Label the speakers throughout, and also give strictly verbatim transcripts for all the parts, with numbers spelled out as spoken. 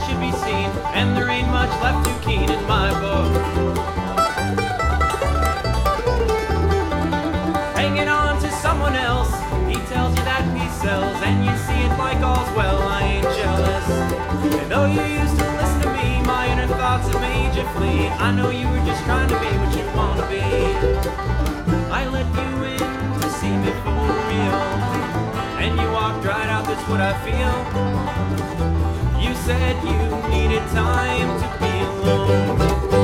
Speaker 1: should be seen, and there ain't much left too keen in my book. Hanging on to someone else, he tells you that he sells, and you see it like all's well. I ain't jealous. And though you used to listen to me, my inner thoughts have made you flee. I know you were just trying to be what you want to be. I let you in to see me for real, and you walked right out, that's what I feel. You said you needed time to be alone.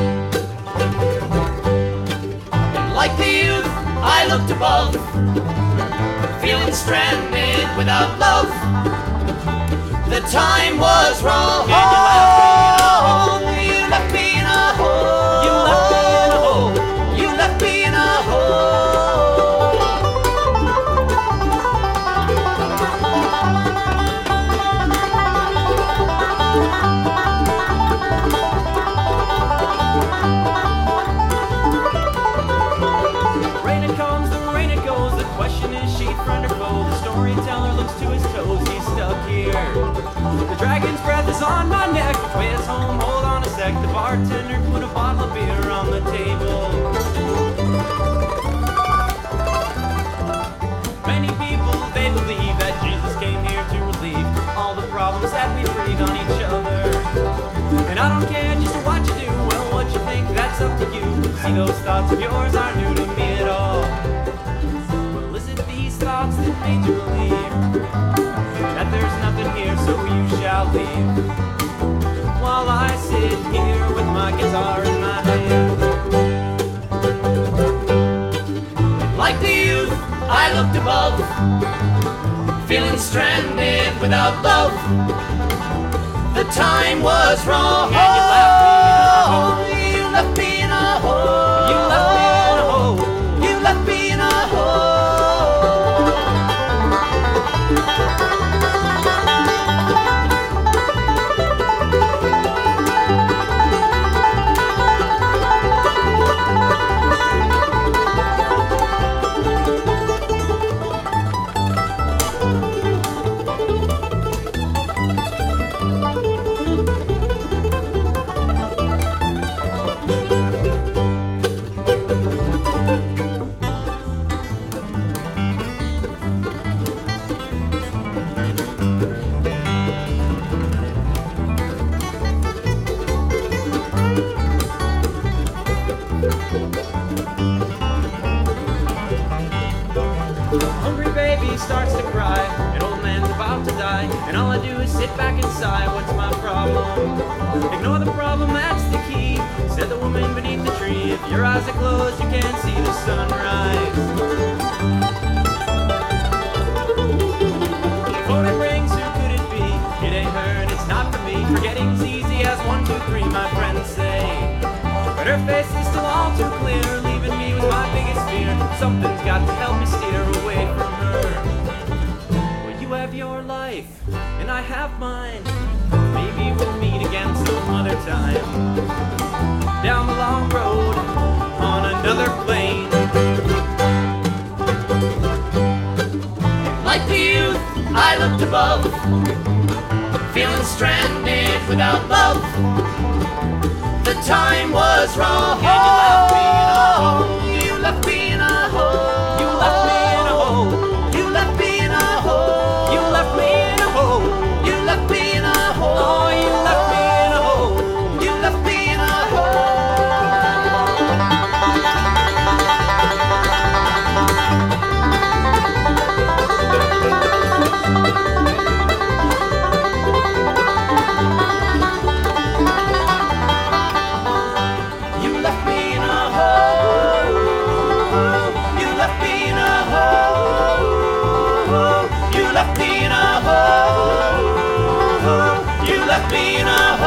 Speaker 1: And like the youth, I looked above, feeling stranded without love. The time was wrong, and you left me in a hole. You left me in a hole. You left me in a hole. You left me in a hole. Rain it comes, the rain it goes. The question is, sheet friend or foe? The storyteller looks to his toes. He's stuck here. The dragon's breath is on my neck. Way us home, hold on a sec. The bartender put a bottle of beer on the table. Many people, they believe that Jesus came here to relieve all the problems that we breathe on each other. And I don't care just what you do, well, what you think, that's up to you. See, those thoughts of yours aren't new to me at all. Well, is it these thoughts that made you believe that there's nothing here, so you shall leave, while I sit here with my guitar in my hand? Like the youth, I looked above, feeling stranded without love. The time was wrong, and you left me in a hole. You left me in a hole. You left me in a hole. You left me in a hole. Hungry baby starts to cry, an old man's about to die, and all I do is sit back and sigh. What's my problem? Ignore the problem, that's the key, said the woman beneath the tree. If your eyes are closed, you can't see the sunrise. Phone it rings, who could it be? It ain't her and it's not for me. Forgetting's easy as one, two, three, my friends say. But her face is still all too clear, leaving me with my biggest fear. Something's got to help me steer away from her. Well, you have your life, and I have mine. Maybe we'll meet again some other time, down the long road, on another plane. Like the youth, I looked above, feeling stranded without love. The time was wrong, and you left me in a hole. You left me in a hole. You left me in a hole. You left me in a hole. You left me in a hole. You left me in a hole. Oh, you left me in a hole. You left me in a hole. You left me in a hole. You left me in a hole. You left me in a hole. You left me in a hole.